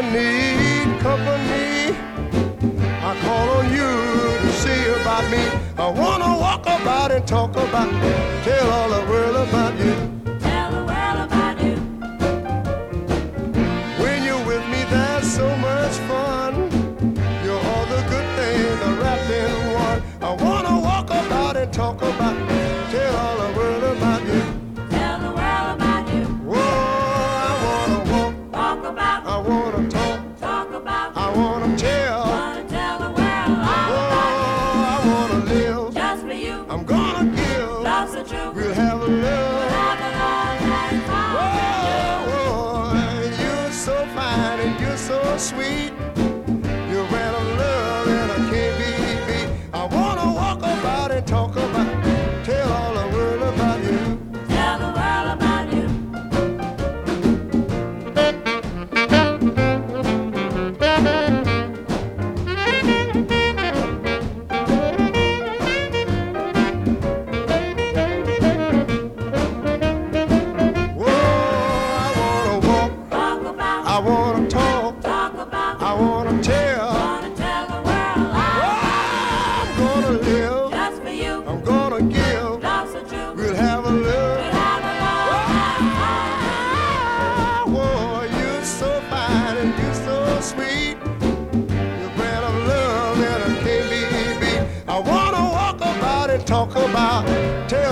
need company, I call on you to see about me. I wanna walk about and talk about, tell all the world about you. Tell the world about you. When you're with me, there's so much fun. You're all the good things are wrapped in one. I wanna walk about and talk about, tell all the world about you. Tell the world about you. Whoa, I wanna walk, Walk about. I wanna talk, Talk about. I wanna tell. Wanna tell the world all Oh, about you. I wanna live, Just for you. I'm gonna give. Love's the truth. We'll have a love. Have a love that's all. Oh, you're so fine and you're so sweet. You're man of love and I can't be beat. I wanna walk about and talk about, tell all the world about you. Tell the world about you. Whoa, I wanna walk, Walk about. I wanna talk, Talk about. I wanna tell. Wanna tell the world all Oh, about I'm gonna live, you. Just for you. I'm gonna give. Love's the truth. We'll have a love. We'll have a love that's all. Whoa, you're so fine and you're so sweet. You're brand of love and I can't be beat. I wanna walk about and talk about, tell